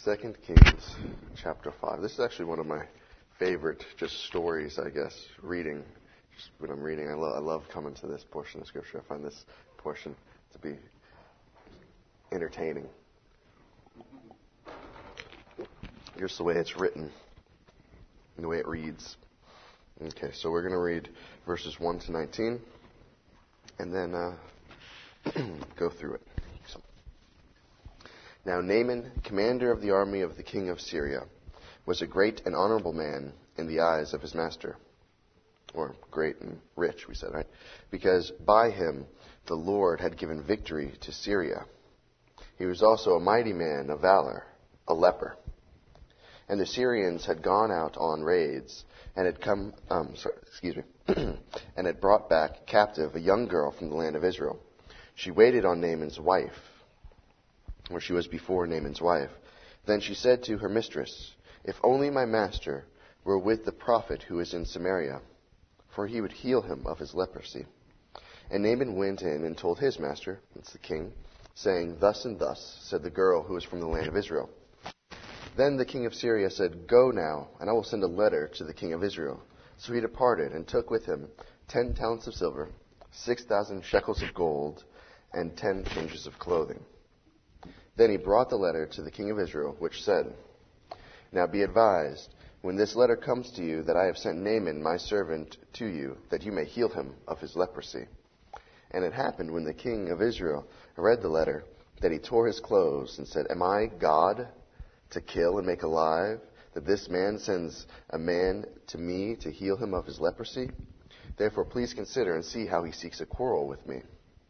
2 Kings chapter 5. This is actually one of my favorite just stories, I guess, reading. Just when I'm reading, I love coming to this portion of Scripture. I find this portion to be entertaining. Just the way it's written and the way it reads. Okay, so we're going to read verses 1 to 19 and then go through it. Now Naaman, commander of the army of the king of Syria, was a great and honorable man in the eyes of his master. Or great and rich, we said, right? Because by him the Lord had given victory to Syria. He was also a mighty man of valor, a leper. And the Syrians had gone out on raids and had and had brought back captive a young girl from the land of Israel. She waited on Naaman's wife, or she was before Naaman's wife. Then she said to her mistress, "If only my master were with the prophet who is in Samaria, for he would heal him of his leprosy." And Naaman went in and told his master, that's the king, saying, "Thus and thus said the girl who is from the land of Israel." Then the king of Syria said, "Go now, and I will send a letter to the king of Israel." So he departed and took with him 10 talents of silver, 6,000 shekels of gold, and 10 changes of clothing. Then he brought the letter to the king of Israel, which said, "Now be advised, when this letter comes to you, that I have sent Naaman my servant to you, that you may heal him of his leprosy." And it happened when the king of Israel read the letter, that he tore his clothes and said, "Am I God to kill and make alive, that this man sends a man to me to heal him of his leprosy? Therefore please consider and see how he seeks a quarrel with me."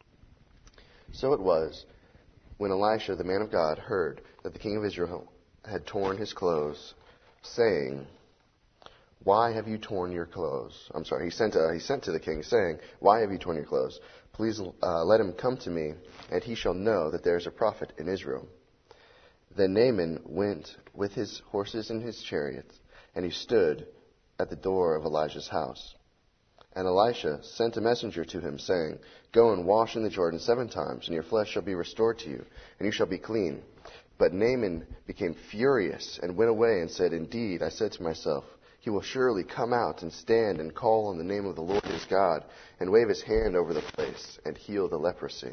So it was, when Elisha, the man of God, heard that the king of Israel had torn his clothes, saying, "Why have you torn your clothes?" He sent to the king, saying, "Why have you torn your clothes? Please let him come to me, and he shall know that there is a prophet in Israel." Then Naaman went with his horses and his chariots, and he stood at the door of Elijah's house. And Elisha sent a messenger to him, saying, "Go and wash in the Jordan 7 times, and your flesh shall be restored to you, and you shall be clean." But Naaman became furious and went away and said, "Indeed, I said to myself, he will surely come out and stand and call on the name of the Lord his God, and wave his hand over the place, and heal the leprosy.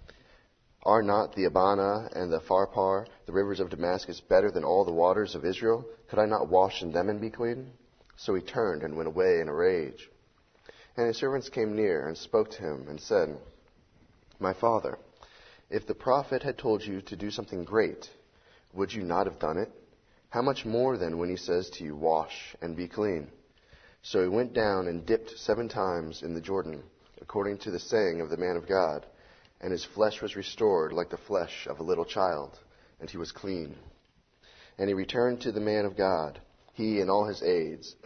Are not the Abana and the Pharpar, the rivers of Damascus, better than all the waters of Israel? Could I not wash in them and be clean?" So he turned and went away in a rage. And his servants came near and spoke to him and said, "My father, if the prophet had told you to do something great, would you not have done it? How much more then when he says to you, 'Wash and be clean'?" So he went down and dipped 7 times in the Jordan, according to the saying of the man of God, and his flesh was restored like the flesh of a little child, and he was clean. And he returned to the man of God, he and all his aides,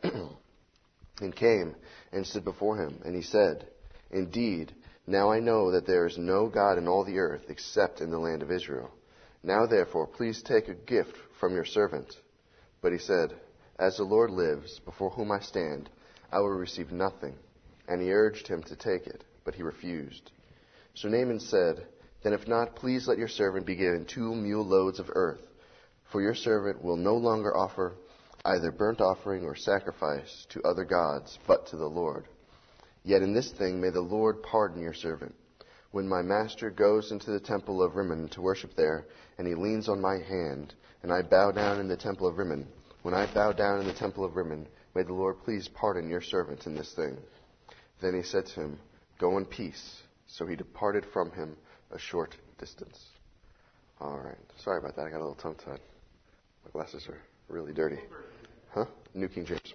and came and stood before him. And he said, "Indeed, now I know that there is no God in all the earth except in the land of Israel. Now therefore, please take a gift from your servant." But he said, "As the Lord lives, before whom I stand, I will receive nothing." And he urged him to take it, but he refused. So Naaman said, "Then if not, please let your servant be given 2 mule loads of earth, for your servant will no longer offer either burnt offering or sacrifice to other gods, but to the Lord. Yet in this thing may the Lord pardon your servant. When my master goes into the temple of Rimmon to worship there, and he leans on my hand, and I bow down in the temple of Rimmon, when I bow down in the temple of Rimmon, may the Lord please pardon your servant in this thing." Then he said to him, "Go in peace." So he departed from him a short distance. All right. Sorry about that. I got a little tongue-tied. My glasses are really dirty. New King James.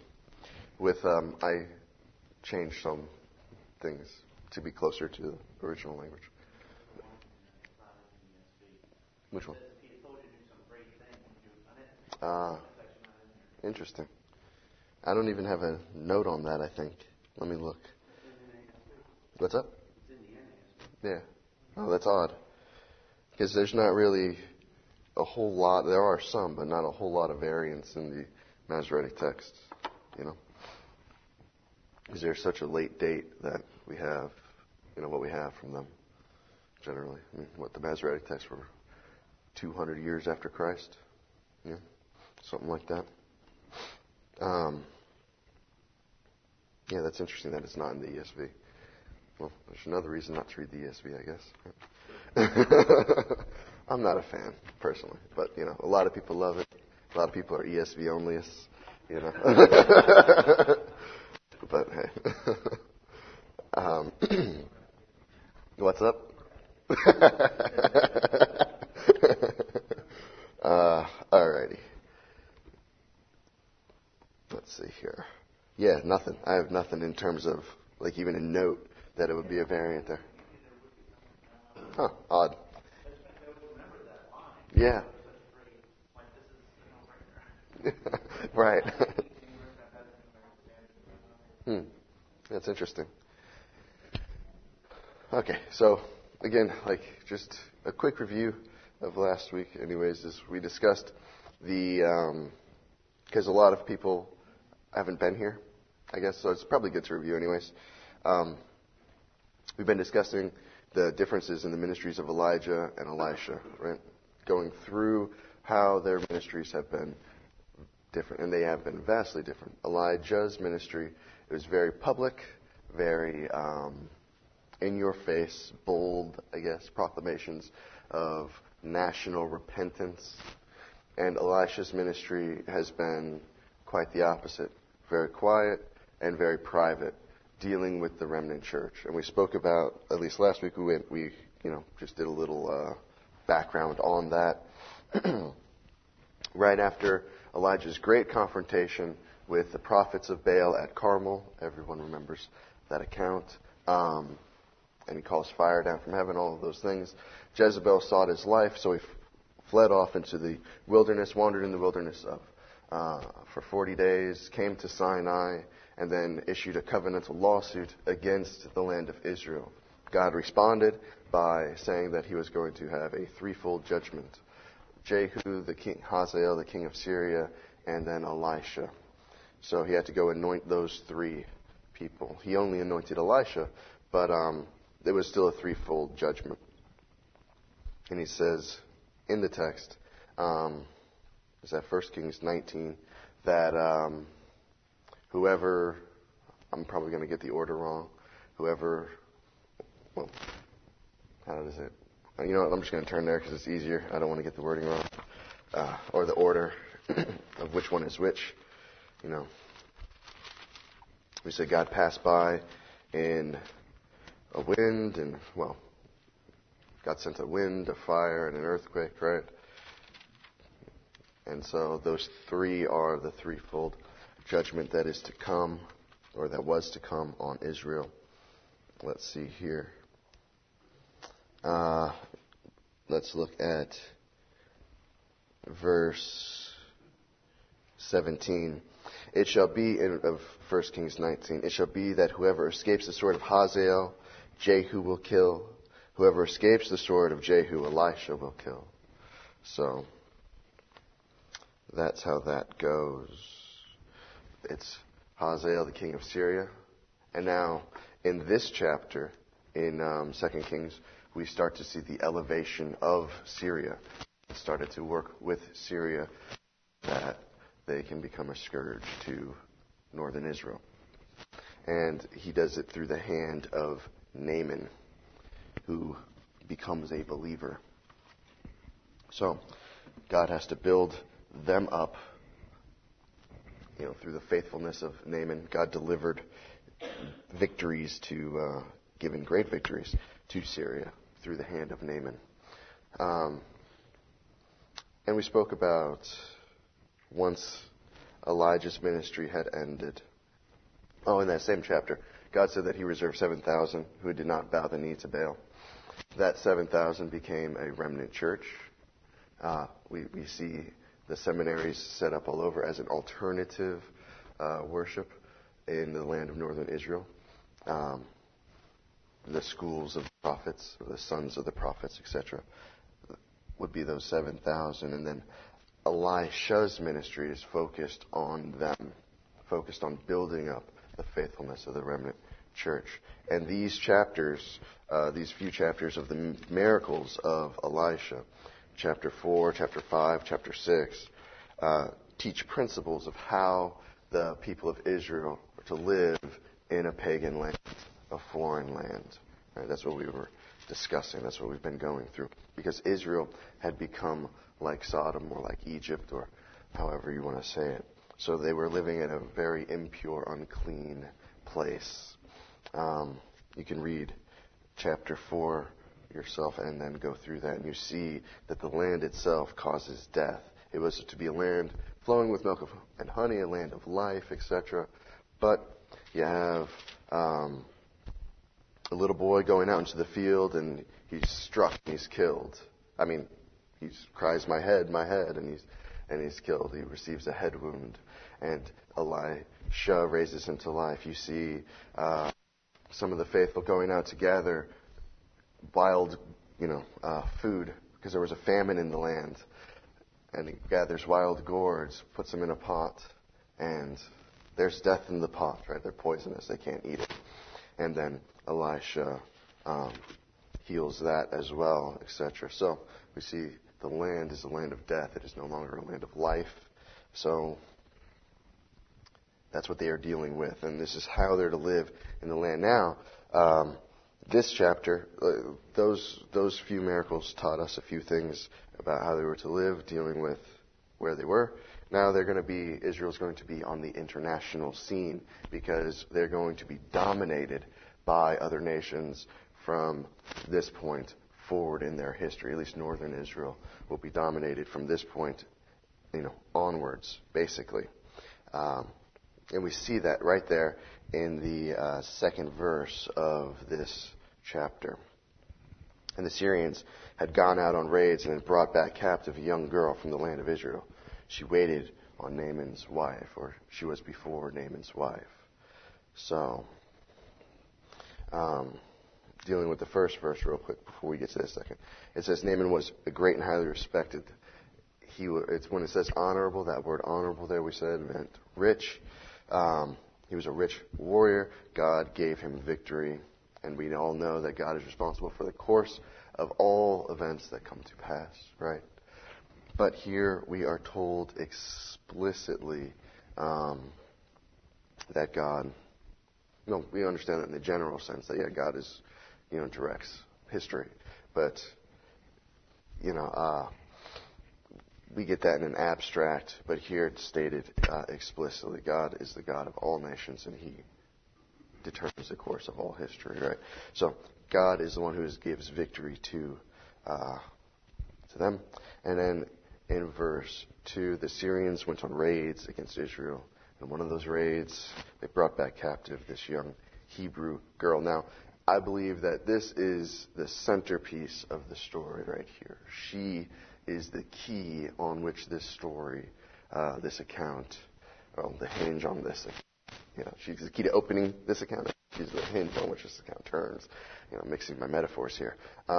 I changed some things to be closer to the original language. Which one? Interesting. I don't even have a note on that, I think. Let me look. What's up? Yeah. Oh, that's odd. Because there's not really a whole lot. There are some, but not a whole lot of variance in the Masoretic texts, Because there's such a late date that we have, what we have from them, generally. The Masoretic texts were 200 years after Christ. Yeah, something like that. Yeah, that's interesting that it's not in the ESV. Well, there's another reason not to read the ESV, I guess. I'm not a fan, personally. But, a lot of people love it. A lot of people are ESV onlyists, But, hey. What's up? Alrighty. Let's see here. Yeah, nothing. I have nothing in terms of, even a note that it would be a variant there. Huh, odd. Yeah. Right. That's interesting. Okay, so again, just a quick review of last week. Anyways, as we discussed because a lot of people haven't been here, I guess, so it's probably good to review anyways. We've been discussing the differences in the ministries of Elijah and Elisha, right? Going through how their ministries have been different, and they have been vastly different. Elijah's ministry, it was very public, very in-your-face, bold, I guess, proclamations of national repentance. And Elisha's ministry has been quite the opposite, very quiet and very private, dealing with the remnant church. And we spoke about, at least last week, we just did a little background on that. Right after Elijah's great confrontation with the prophets of Baal at Carmel, everyone remembers that account, and he calls fire down from heaven, all of those things. Jezebel sought his life, so he fled off into the wilderness, wandered in the wilderness for 40 days, came to Sinai, and then issued a covenantal lawsuit against the land of Israel. God responded by saying that he was going to have a threefold judgment. Jehu, the king, Hazael, the king of Syria, and then Elisha. So he had to go anoint those three people. He only anointed Elisha, but there was still a threefold judgment. And he says in the text, is that 1 Kings 19, that whoever, I'm probably going to get the order wrong, how does it? You know what, I'm just going to turn there because it's easier. I don't want to get the wording wrong. Or the order of which one is which. We said God passed by in a wind, and, God sent a wind, a fire, and an earthquake, right? And so those three are the threefold judgment that is to come, or that was to come on Israel. Let's see here. Let's look at verse 17. It shall be, of 1 Kings 19, it shall be that whoever escapes the sword of Hazael, Jehu will kill. Whoever escapes the sword of Jehu, Elisha will kill. So, that's how that goes. It's Hazael, the king of Syria. And now, in this chapter, in 2 Kings, we start to see the elevation of Syria. It started to work with Syria that they can become a scourge to northern Israel. And he does it through the hand of Naaman, who becomes a believer. So, God has to build them up, through the faithfulness of Naaman. God delivered victories given great victories to Syria through the hand of Naaman. And we spoke about once Elijah's ministry had ended. In that same chapter, God said that he reserved 7,000 who did not bow the knee to Baal. That 7,000 became a remnant church. We see the seminaries set up all over as an alternative worship in the land of northern Israel. The schools of the prophets, or the sons of the prophets, etc., would be those 7,000. And then Elisha's ministry is focused on them, focused on building up the faithfulness of the remnant church. And these chapters, these few chapters of the miracles of Elisha, chapter 4, chapter 5, chapter 6, teach principles of how the people of Israel are to live in a pagan land, a foreign land. Right? That's what we were discussing. That's what we've been going through. Because Israel had become like Sodom or like Egypt or however you want to say it. So they were living in a very impure, unclean place. You can read chapter 4 yourself and then go through that, and you see that the land itself causes death. It was to be a land flowing with milk and honey, a land of life, etc. But you have a little boy going out into the field, and he's struck and he's killed. I mean, he cries, my head, and he's killed. He receives a head wound, and Elisha raises him to life. You see some of the faithful going out to gather wild, food, because there was a famine in the land. And he gathers wild gourds, puts them in a pot, and there's death in the pot, right? They're poisonous. They can't eat it. And then Elisha heals that as well, etc. So we see the land is a land of death. It is no longer a land of life. So that's what they are dealing with. And this is how they're to live in the land. Now, this chapter, those few miracles taught us a few things about how they were to live, dealing with where they were. Now Israel's going to be on the international scene because they're going to be dominated by other nations from this point forward in their history. At least northern Israel will be dominated from this point, onwards, basically. And we see that right there in the second verse of this chapter. And the Syrians had gone out on raids and had brought back captive a young girl from the land of Israel. She waited on Naaman's wife, or she was before Naaman's wife. So, dealing with the first verse real quick before we get to the second. It says Naaman was a great and highly respected. It's when it says honorable, that word honorable there we said meant rich. He was a rich warrior. God gave him victory. And we all know that God is responsible for the course of all events that come to pass, right? But here we are told explicitly that God, we understand that in the general sense that, God is, directs history. But, we get that in an abstract, but here it's stated explicitly. God is the God of all nations, and He determines the course of all history, right? So God is the one who gives victory to them. And then in verse 2, the Syrians went on raids against Israel. And one of those raids, they brought back captive this young Hebrew girl. Now, I believe that this is the centerpiece of the story right here. She is the key on which this story, this account, the hinge on this account. She's the key to opening this account. She's the hinge on which this account turns. Mixing my metaphors here.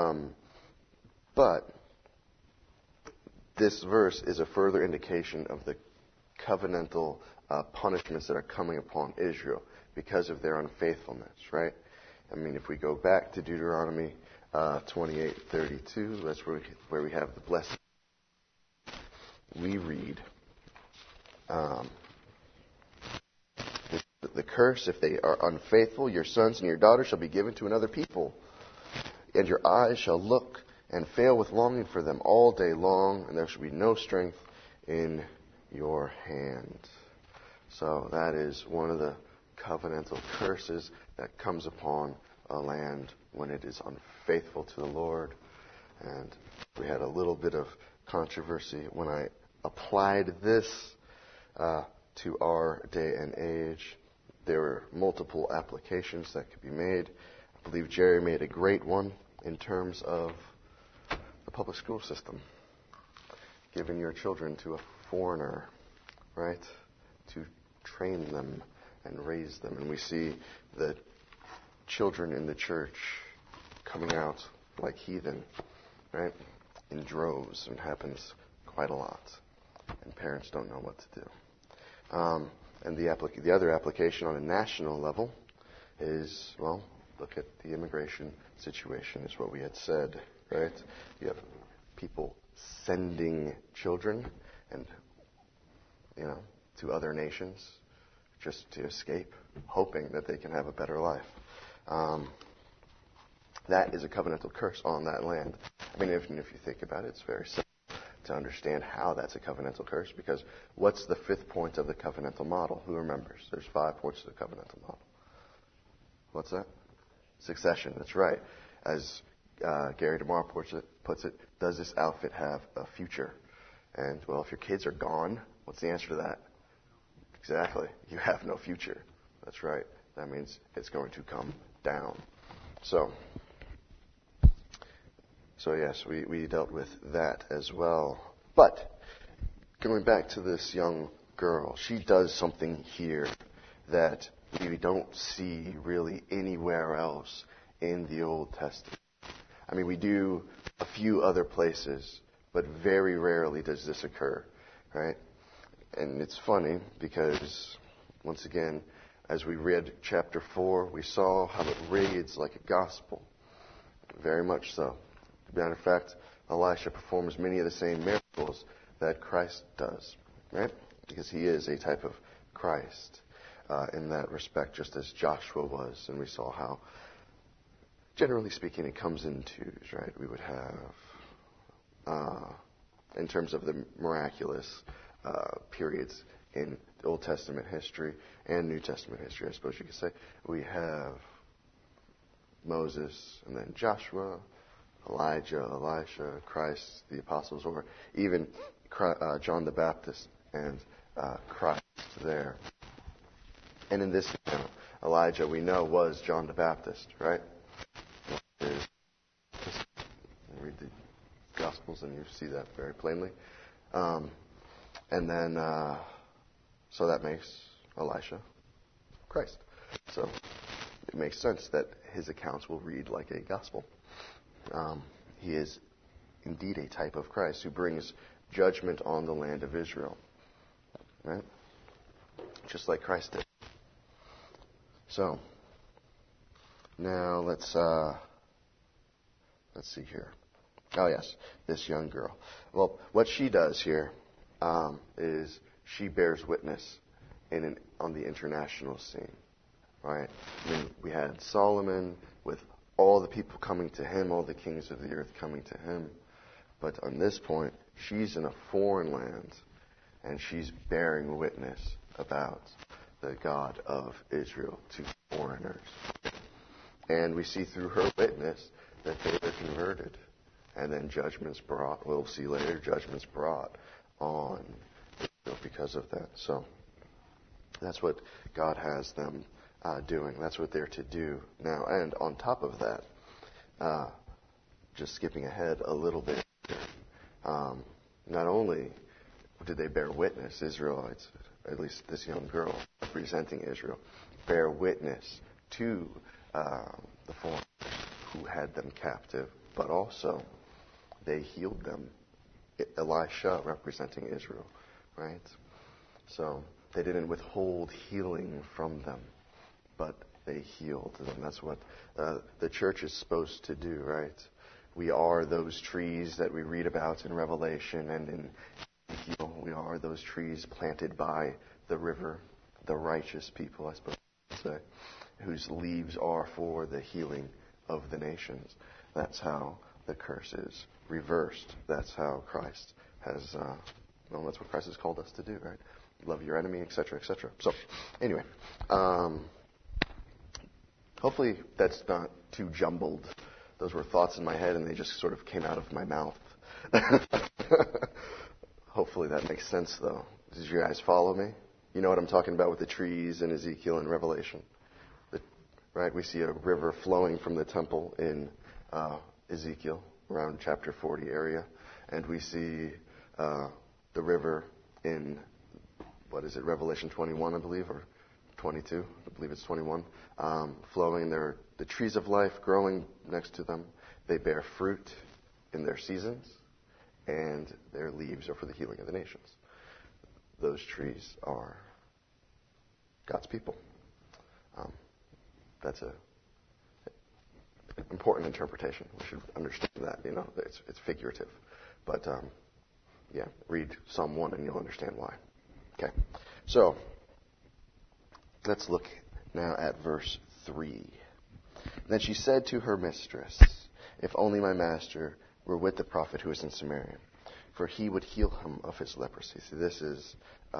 But this verse is a further indication of the covenantal punishments that are coming upon Israel because of their unfaithfulness, right? I mean, if we go back to Deuteronomy 28:32, that's where we have the blessing. We read the curse: if they are unfaithful, your sons and your daughters shall be given to another people, and your eyes shall look and fail with longing for them all day long, and there shall be no strength in your hand. So that is one of the covenantal curses that comes upon a land when it is unfaithful to the Lord. And we had a little bit of controversy when I applied this to our day and age. There were multiple applications that could be made. I believe Jerry made a great one in terms of the public school system. Giving your children to a foreigner, right? To train them and raise them. And we see the children in the church coming out like heathen, right? In droves, and happens quite a lot. And parents don't know what to do. And the other application on a national level is, look at the immigration situation, is what we had said, right? You have people sending children, and to other nations just to escape, hoping that they can have a better life. That is a covenantal curse on that land. I mean, if you think about it, it's very simple to understand how that's a covenantal curse, because what's the fifth point of the covenantal model? Who remembers? There's 5 points of the covenantal model. What's that? Succession. That's right. As Gary DeMar puts it, does this outfit have a future? And, well, if your kids are gone, what's the answer to that? Exactly. You have no future. That's right. That means it's going to come down. So yes, we dealt with that as well. But going back to this young girl, she does something here that we don't see really anywhere else in the Old Testament. I mean, we do a few other places, but very rarely does this occur, right? And it's funny because, once again, as we read chapter 4, we saw how it reads like a gospel. Very much so. Matter of fact, Elisha performs many of the same miracles that Christ does, right? Because he is a type of Christ in that respect, just as Joshua was. And we saw how, generally speaking, it comes in twos, right? We would have, in terms of the miraculous periods in Old Testament history and New Testament history, I suppose you could say, we have Moses and then Joshua, Elijah, Elisha, Christ, the apostles, or even John the Baptist and Christ there. And in this account, Elijah, we know, was John the Baptist, right? Read the Gospels and you see that very plainly. And then, so that makes Elisha Christ. So it makes sense that his accounts will read like a gospel. He is indeed a type of Christ who brings judgment on the land of Israel, right? Just like Christ did. So now let's see here. Oh yes, this young girl. Well, what she does here is she bears witness on the international scene, right? I mean, we had Solomon with all the people coming to him, all the kings of the earth coming to him. But on this point, she's in a foreign land, and she's bearing witness about the God of Israel to foreigners. And we see through her witness that they were converted. And then judgments brought, we'll see later, judgments brought on Israel because of that. So that's what God has them doing. That's what they're to do now. And on top of that, just skipping ahead a little bit, not only did they bear witness, Israelites, at least this young girl representing Israel, bear witness to the foreigners who had them captive, but also they healed them. Elisha representing Israel, right? So they didn't withhold healing from them, but they healed them. That's what the church is supposed to do, right? We are those trees that we read about in Revelation and in Ezekiel. We are those trees planted by the river, the righteous people, I suppose you could say, whose leaves are for the healing of the nations. That's how the curse is reversed. That's how Christ has, that's what Christ has called us to do, right? Love your enemy, etc., etc. So, anyway, hopefully that's not too jumbled. Those were thoughts in my head and they just sort of came out of my mouth. Hopefully that makes sense, though. Did you guys follow me? You know what I'm talking about with the trees in Ezekiel and Revelation. Right? We see a river flowing from the temple in Ezekiel, around chapter 40 area. And we see the river in, Revelation 21, I believe, or 22. I believe it's 21. Flowing. There are the trees of life growing next to them. They bear fruit in their seasons, and their leaves are for the healing of the nations. Those trees are God's people. That's an important interpretation. We should understand that. It's figurative. But, read Psalm 1 and you'll understand why. Okay. So, let's look now at verse 3. Then she said to her mistress, "If only my master were with the prophet who is in Samaria, for he would heal him of his leprosy." So this is,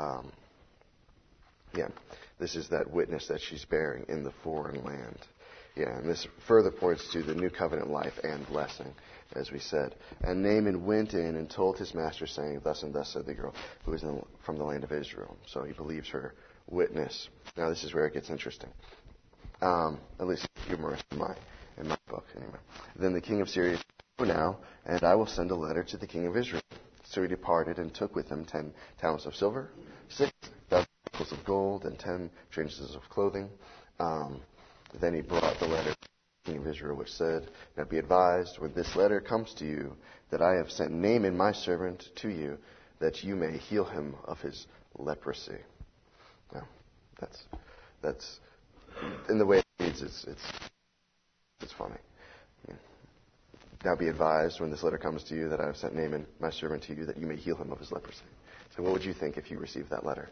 this is that witness that she's bearing in the foreign land. Yeah, and this further points to the new covenant life and blessing, as we said. And Naaman went in and told his master, saying, "Thus and thus said the girl who is from the land of Israel." So he believes her witness. Now this is where it gets interesting. At least humorous in my book, anyway. Then the king of Syria said, "Go now, and I will send a letter to the king of Israel." So he departed and took with him 10 talents of silver, 6,000 shekels of gold, and 10 changes of clothing. Then he brought the letter to the king of Israel, which said, "Now be advised, when this letter comes to you, that I have sent Naaman my servant to you, that you may heal him of his leprosy." Now, that's in the way it reads, it's funny. Now be advised, when this letter comes to you, that I have sent Naaman my servant to you, that you may heal him of his leprosy. So what would you think if you received that letter?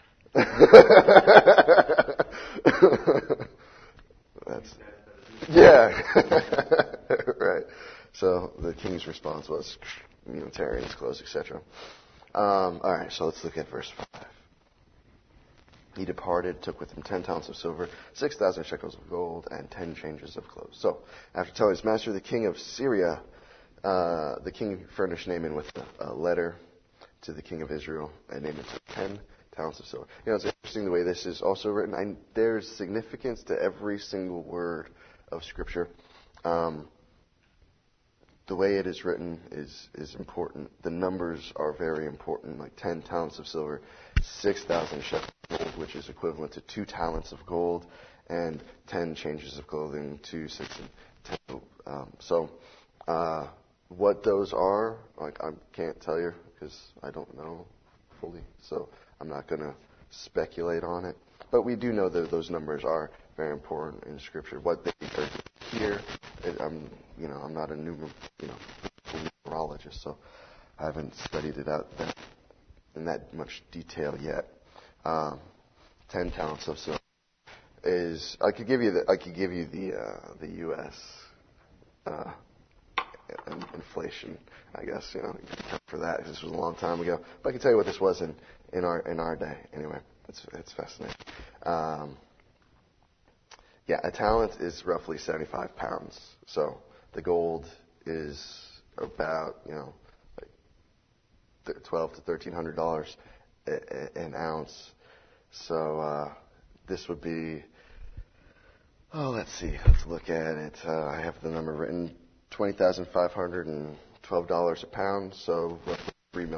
Right. So the king's response was, tearing his clothes, etc. All right, so let's look at verse 5. He departed, took with him 10 talents of silver, 6,000 shekels of gold, and 10 changes of clothes. So, after telling his master, the king of Syria, the king furnished Naaman with a letter to the king of Israel, and Naaman took 10 talents of silver. It's interesting the way this is also written. There's significance to every single word of Scripture. The way it is written is important. The numbers are very important, like 10 talents of silver, 6,000 shekels of gold, which is equivalent to 2 talents of gold, and 10 changes of clothing, 2, 6, and 10. What those are, I can't tell you because I don't know fully, so I'm not going to speculate on it. But we do know that those numbers are very important in Scripture. What they are here, I'm not a numerologist, so I haven't studied it out in that much detail yet. 10 talents of silver is. I could give you the U.S. Inflation, I guess. For that, this was a long time ago. But I can tell you what this was in our day. Anyway, it's fascinating. A talent is roughly 75 pounds. So the gold is about $1,200 to $1,300 an ounce. So this would be. Let's see. Let's look at it. I have the number written: $20,512 a pound. So roughly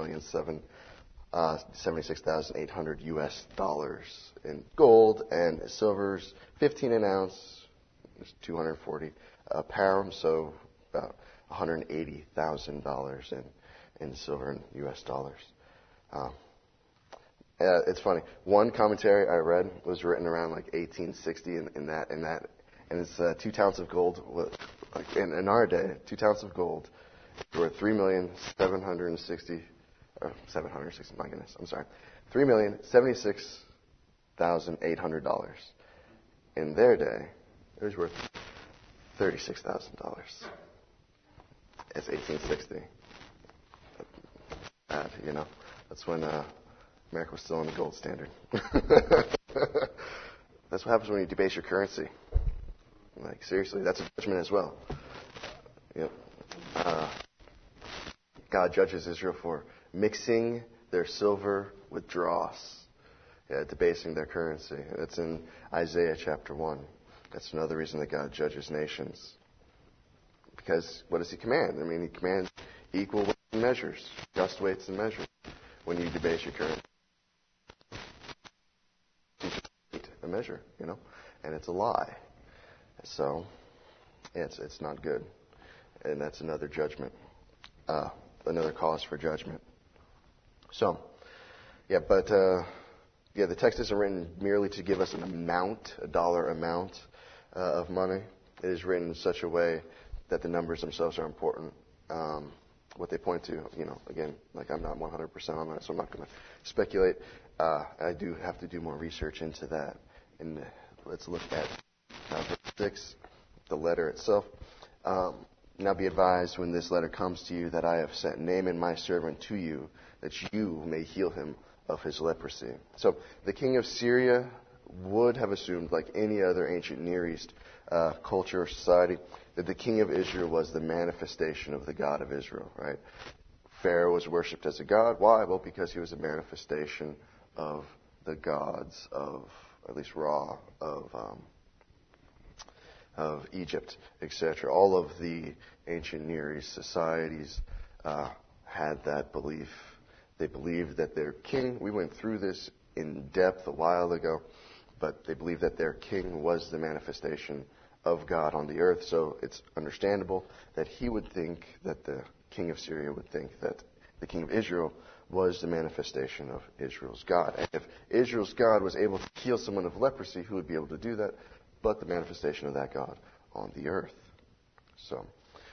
$3,776,800 US dollars in gold, and silver's 15 an ounce, 240 a pound, so about $180,000 in silver and US dollars. It's funny. One commentary I read was written around like 1860, and it's 2 talents of gold. In our day, 2 talents of gold were $3,76,800. In their day, it was worth $36,000. It's 1860. That's when America was still on the gold standard. That's what happens when you debase your currency. Seriously, that's a judgment as well. Yep. God judges Israel for mixing their silver with dross, debasing their currency. That's in Isaiah chapter 1. That's another reason that God judges nations. Because what does He command? He commands equal weights and measures, just weights and measures. When you debase your currency, a measure, and it's a lie. So it's not good, and that's another judgment, another cause for judgment. So, the text isn't written merely to give us an amount, a dollar amount of money. It is written in such a way that the numbers themselves are important. what they point to, again, like I'm not 100% on that, so I'm not going to speculate. I do have to do more research into that. And let's look at verse 6, the letter itself. Now be advised when this letter comes to you that I have sent Naaman my servant to you, that you may heal him of his leprosy. So the king of Syria would have assumed, like any other ancient Near East culture or society, that the king of Israel was the manifestation of the God of Israel, right? Pharaoh was worshipped as a god. Why? Well, because he was a manifestation of the gods of, at least Ra, of Egypt, etc. All of the ancient Near East societies had that belief. They believed that their king, we went through this in depth a while ago, but they believed that their king was the manifestation of God on the earth. So it's understandable that he would think, that the king of Syria would think that the king of Israel was the manifestation of Israel's God. And if Israel's God was able to heal someone of leprosy, who would be able to do that but the manifestation of that God on the earth? So,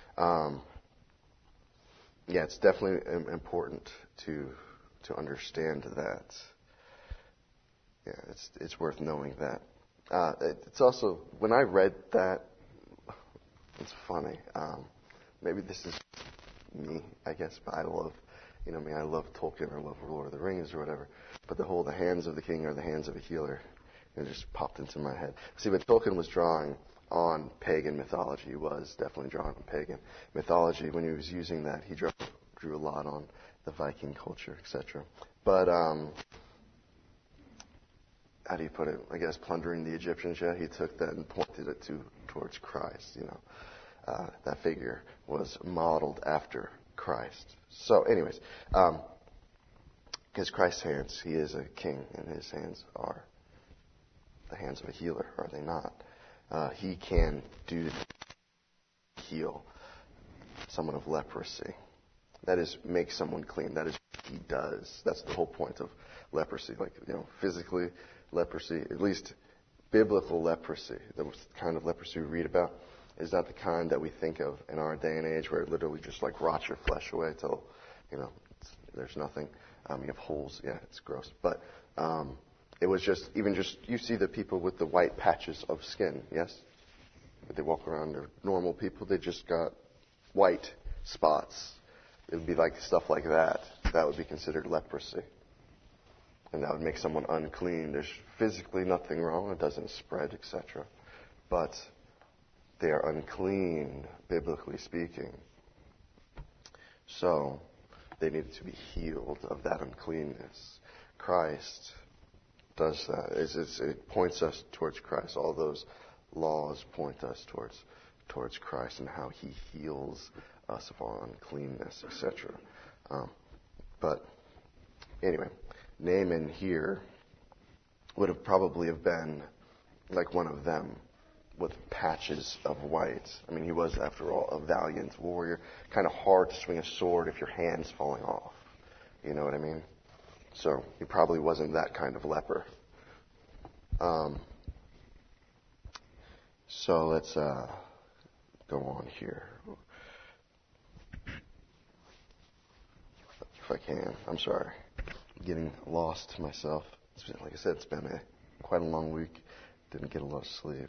it's definitely important to understand that. Yeah, it's worth knowing that. It's also, when I read that, it's funny. Maybe this is me, I guess, but I love, I love Tolkien, or I love Lord of the Rings or whatever. But the hands of the king are the hands of a healer. It just popped into my head. See, but Tolkien was drawing on pagan mythology. He was definitely drawing on pagan mythology. When he was using that, he drew a lot on the Viking culture, etc. But, how do you put it? I guess plundering the Egyptians, yeah? He took that and pointed it towards Christ, That figure was modeled after Christ. So, anyways, because Christ's hands, he is a king, and his hands are the hands of a healer, are they not? He can heal someone of leprosy. That is, make someone clean. That is what he does. That's the whole point of leprosy. Like, physically, leprosy, at least biblical leprosy, the kind of leprosy we read about, is not the kind that we think of in our day and age, where it literally just like rots your flesh away till, there's nothing. You have holes. Yeah, it's gross. But it was you see the people with the white patches of skin, yes? But they walk around, they're normal people, they just got white spots. It would be like stuff like that. That would be considered leprosy. And that would make someone unclean. There's physically nothing wrong. It doesn't spread, etc. But they are unclean, biblically speaking. So they needed to be healed of that uncleanness. Christ does that. It points us towards Christ. All those laws point us towards Christ and how he heals us of our uncleanness, etc. But anyway, Naaman here would have probably have been like one of them with patches of white. I mean, he was, after all, a valiant warrior. Kind of hard to swing a sword if your hand's falling off. You know what I mean? So he probably wasn't that kind of leper. So let's go on here. If I can. I'm sorry. I'm getting lost myself. Like I said, it's been quite a long week. Didn't get a lot of sleep.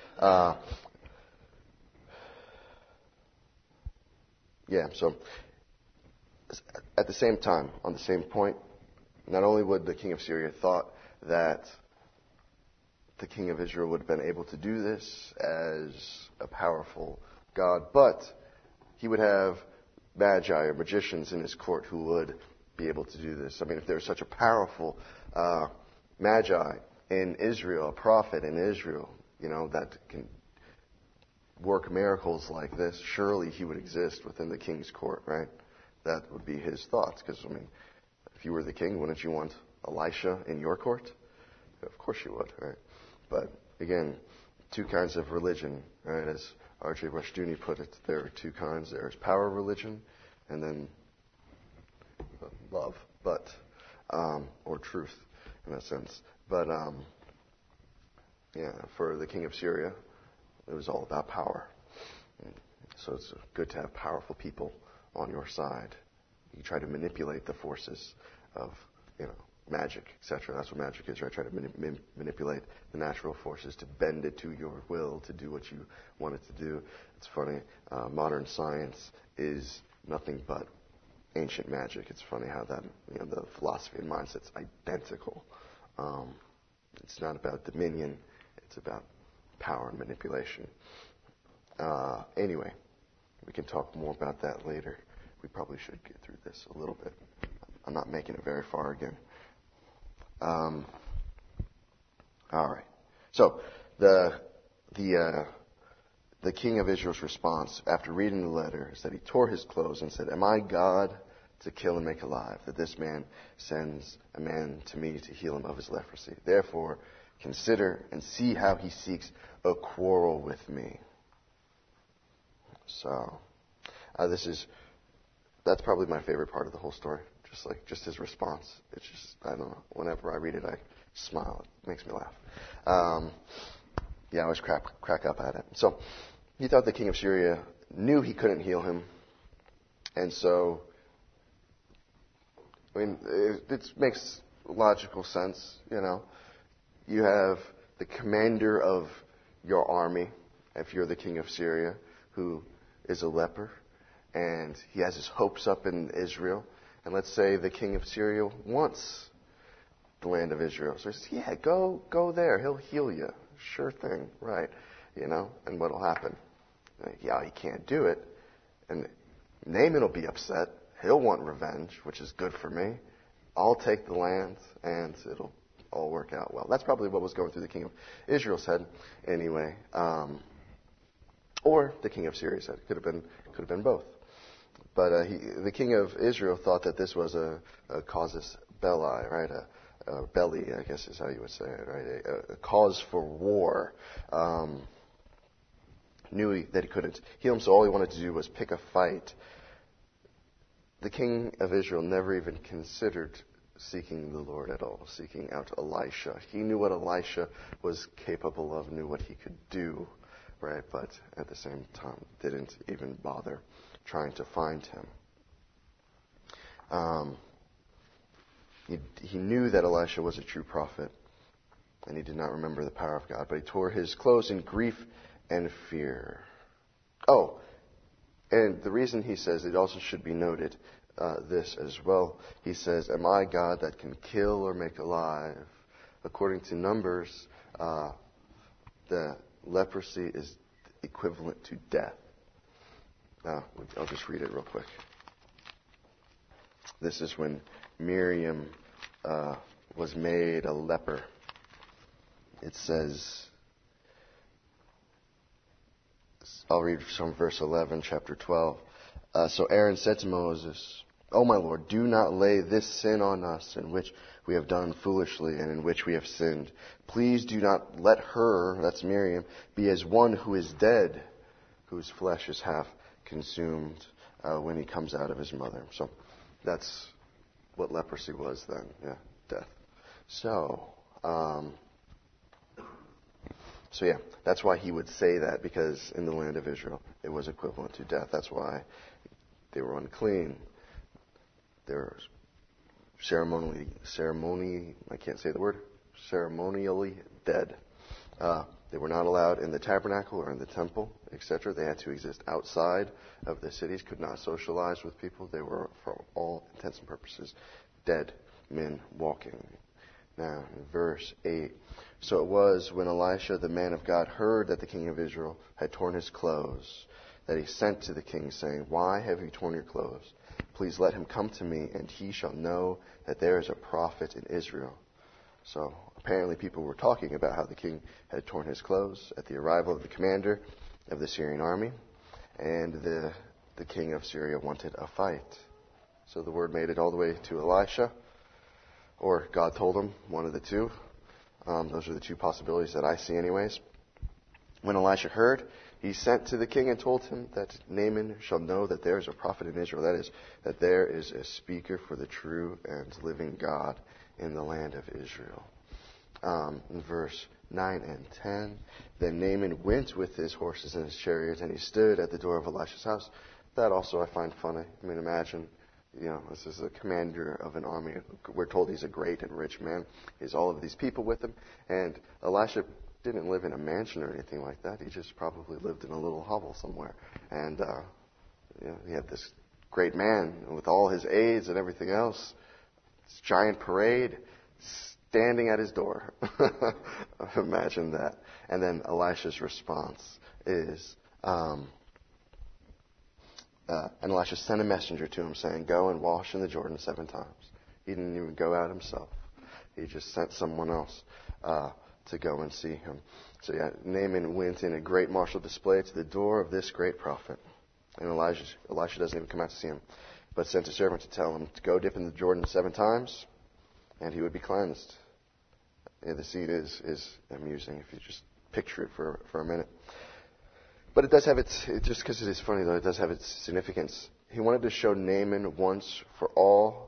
So at the same time, on the same point, not only would the king of Syria thought that the king of Israel would have been able to do this as a powerful god, but he would have magi or magicians in his court who would be able to do this. I mean, if there was such a powerful magi in Israel, a prophet in Israel, that can work miracles like this, surely he would exist within the king's court, right? That would be his thoughts. Because, if you were the king, wouldn't you want Elisha in your court? Of course you would, right? But, again, two kinds of religion, right? As R.J. Rushdoony put it, there are two kinds. There's power religion and then love, or truth, in a sense. But, for the king of Syria, it was all about power. So it's good to have powerful people on your side. You try to manipulate the forces of, magic, etc. That's what magic is, right? Try to manipulate the natural forces to bend it to your will to do what you want it to do. It's funny. Modern science is nothing but ancient magic. It's funny how that, the philosophy and mindset's identical. It's not about dominion. It's about power and manipulation. Anyway, we can talk more about that later. We probably should get through this a little bit. I'm not making it very far again. All right. So the king of Israel's response after reading the letter is that he tore his clothes and said, "Am I God to kill and make alive, that this man sends a man to me to heal him of his leprosy? Therefore, consider and see how he seeks a quarrel with me." So, that's probably my favorite part of the whole story. Just his response. It's just, I don't know, whenever I read it, I smile. It makes me laugh. I always crack up at it. So, he thought the king of Syria knew he couldn't heal him. And so, it makes logical sense, You have the commander of your army, if you're the king of Syria, who is a leper, and he has his hopes up in Israel. And let's say the king of Syria wants the land of Israel. So he says, yeah, go there. He'll heal you. Sure thing. Right. And what'll happen? Yeah, he can't do it. And Naaman will be upset. He'll want revenge, which is good for me. I'll take the land, and it'll all work out well. That's probably what was going through the king of Israel's head anyway. Or the king of Syria's head. Could have been both. But the king of Israel thought that this was a casus belli, right? A belly, I guess is how you would say it, right? A cause for war. Knew that he couldn't heal him, so all he wanted to do was pick a fight. The king of Israel never even considered seeking the Lord at all, seeking out Elisha. He knew what Elisha was capable of, knew what he could do, right? But at the same time, didn't even bother trying to find him. He knew that Elisha was a true prophet, and he did not remember the power of God, but he tore his clothes in grief and fear. Oh, and the reason he says, it also should be noted, this as well. He says, "Am I God that can kill or make alive?" According to Numbers, the leprosy is equivalent to death. I'll just read it real quick. This is when Miriam was made a leper. It says, I'll read from verse 11, chapter 12. So Aaron said to Moses, "O my Lord, do not lay this sin on us in which we have done foolishly and in which we have sinned. Please do not let her," that's Miriam, "be as one who is dead, whose flesh is half consumed when he comes out of his mother." So that's what leprosy was then. Yeah, death. So that's why he would say that, because in the land of Israel it was equivalent to death. That's why they were unclean. They were ceremonially dead. They were not allowed in the tabernacle or in the temple, etc. They had to exist outside of the cities, could not socialize with people. They were, for all intents and purposes, dead men walking. Now, in verse 8, so it was when Elisha, the man of God, heard that the king of Israel had torn his clothes, that he sent to the king, saying, "Why have you torn your clothes? Please let him come to me, and he shall know that there is a prophet in Israel." So apparently people were talking about how the king had torn his clothes at the arrival of the commander of the Syrian army, and the king of Syria wanted a fight. So the word made it all the way to Elisha, or God told him, one of the two. Those are the two possibilities that I see anyways. When Elisha heard, he sent to the king and told him that Naaman shall know that there is a prophet in Israel. That is, that there is a speaker for the true and living God in the land of Israel. In verse 9 and 10, then Naaman went with his horses and his chariots, and he stood at the door of Elisha's house. That also I find funny. I mean, imagine, this is a commander of an army. We're told he's a great and rich man. He has all of these people with him. And Elisha didn't live in a mansion or anything like that. He just probably lived in a little hovel somewhere. And he had this great man with all his aides and everything else. This giant parade standing at his door. Imagine that. And then Elisha's response is, and Elisha sent a messenger to him saying, "Go and wash in the Jordan 7 times." He didn't even go out himself. He just sent someone else to go and see him. So Naaman went in a great martial display to the door of this great prophet. And Elisha doesn't even come out to see him, but sent a servant to tell him to go dip in the Jordan 7 times, and he would be cleansed. The scene is amusing if you just picture it for a minute. But it does have just because it is funny though, it does have its significance. He wanted to show Naaman once for all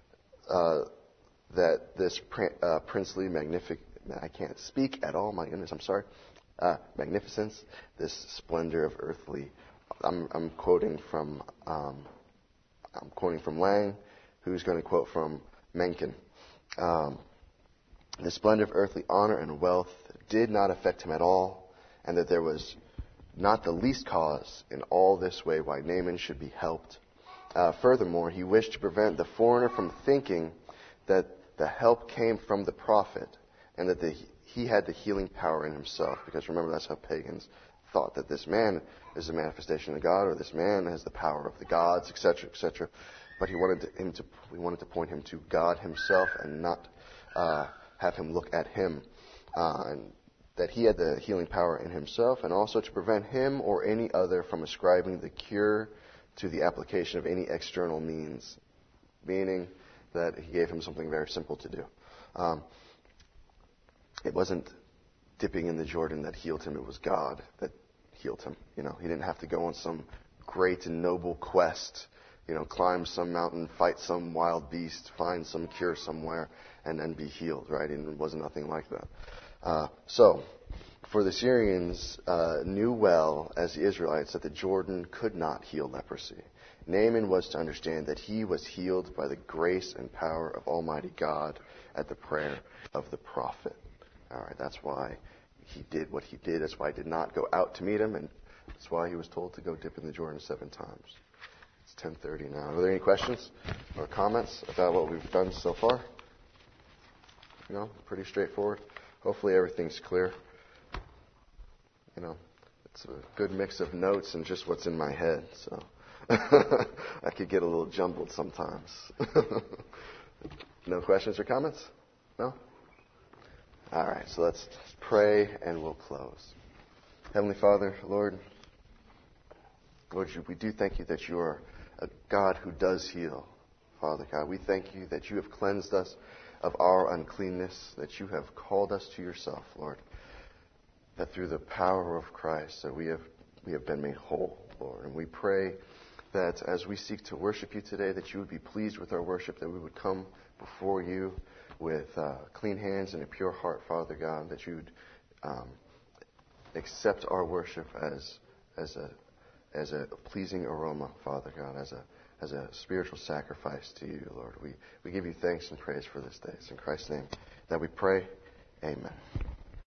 that this princely I can't speak at all, my goodness, I'm sorry. Magnificence, this splendor of earthly. I'm quoting from Lang, who's going to quote from Mencken. The splendor of earthly honor and wealth did not affect him at all, and that there was not the least cause in all this way why Naaman should be helped. Furthermore, he wished to prevent the foreigner from thinking that the help came from the prophet, and that he had the healing power in himself. Because remember, that's how pagans thought, that this man is a manifestation of God, or this man has the power of the gods, etc., etc. But we wanted to point him to God himself, and not have him look at him, and that he had the healing power in himself, and also to prevent him or any other from ascribing the cure to the application of any external means, meaning that he gave him something very simple to do. It wasn't dipping in the Jordan that healed him, it was God that healed him. He didn't have to go on some great and noble quest, climb some mountain, fight some wild beast, find some cure somewhere, and then be healed, right? And it wasn't nothing like that. So, for the Syrians knew well, as the Israelites, that the Jordan could not heal leprosy. Naaman was to understand that he was healed by the grace and power of Almighty God at the prayer of the prophet. All right, that's why he did what he did. That's why he did not go out to meet him, and that's why he was told to go dip in the Jordan 7 times. It's 10:30 now. Are there any questions or comments about what we've done so far? Pretty straightforward. Hopefully everything's clear. It's a good mix of notes and just what's in my head, so I could get a little jumbled sometimes. No questions or comments? No? All right, so let's pray and we'll close. Heavenly Father, Lord, we do thank you that you are a God who does heal. Father God, we thank you that you have cleansed us of our uncleanness, that you have called us to yourself, Lord, that through the power of Christ that we have been made whole, Lord. And we pray that as we seek to worship you today, that you would be pleased with our worship, that we would come before you with clean hands and a pure heart, Father God, that you would accept our worship as a pleasing aroma, Father God, as a spiritual sacrifice to you, Lord. We give you thanks and praise for this day. It's in Christ's name that we pray. Amen.